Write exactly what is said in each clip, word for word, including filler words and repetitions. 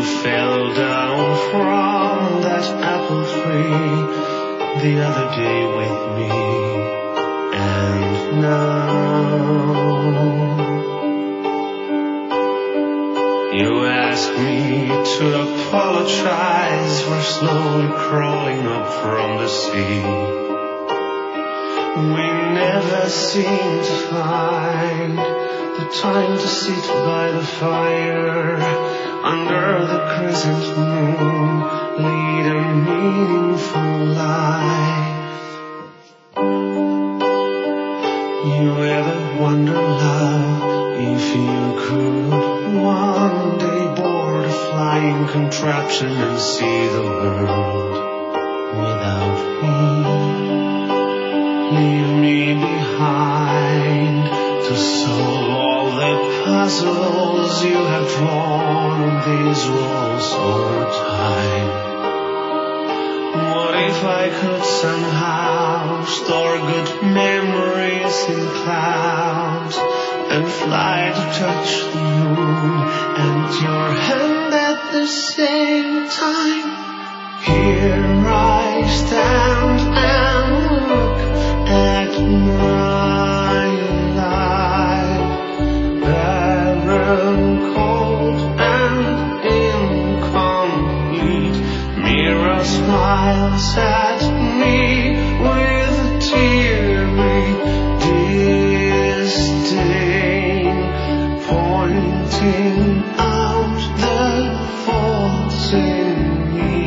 fell down from that apple tree the other day with me, and now you ask me to apologize for slowly crawling up from the sea. We never seem to find the time to sit by the fire under the crescent moon, lead a meaningful life. You ever wonder, love, if you could one day board a flying contraption and see the world without me? Leave me behind to solve all the puzzles you have drawn on these walls over time. What if I could somehow store good memories in clouds and fly to touch the moon and your hand at the same time? Here I stand and look at my life, barren, cold and incomplete. Mirror smiles at me with a teary disdain, pointing out the faults in me.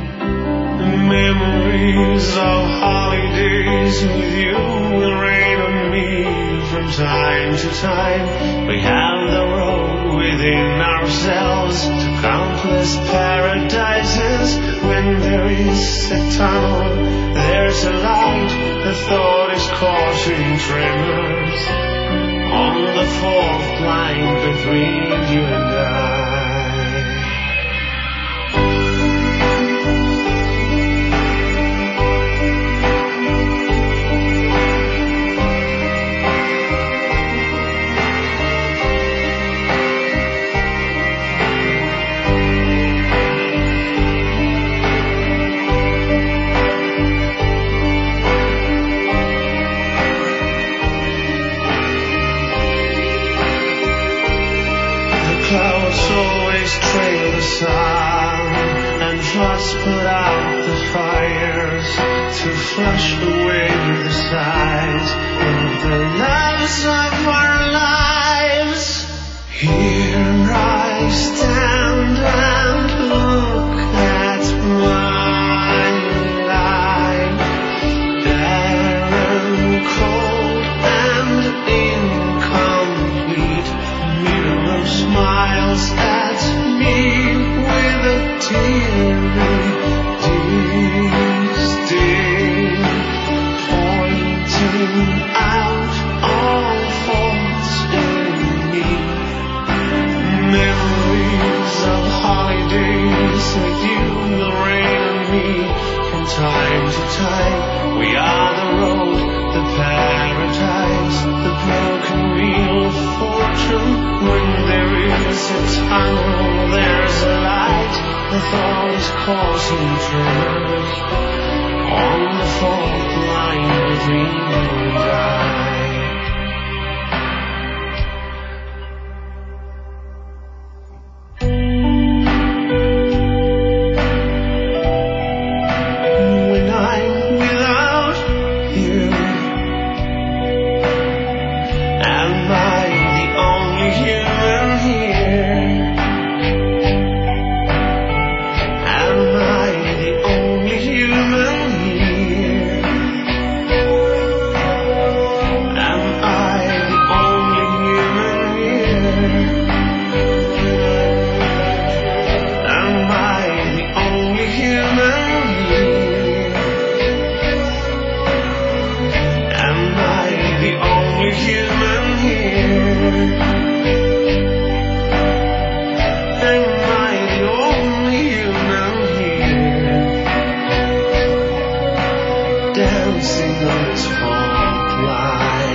Memories of holidays with you will rain on me from time to time. We have the road within ourselves to countless paradises. When there is a tunnel, there's a light. The thought is causing tremors on the fault line between you and I. Clouds always trail the sun, and floods put out the fires to flush away the sighs of the loves of our lives. Here I stand and look at my life, barren, cold and incomplete. Mirror smiles at me with a teary disdain, pointing out all faults in me. Memories of holidays with you will rain on me from time to time. We are the road, the paradise, the broken wheel of fortune. When there is a tunnel, there's a light. The thought is causing tremors on the fault line between you and I. When I'm without you, am I the only human here? Am I the only human here? Am I the only human here? Am I the only human here? Am I the only human here? Am I the only human here? Dancing on this fault line.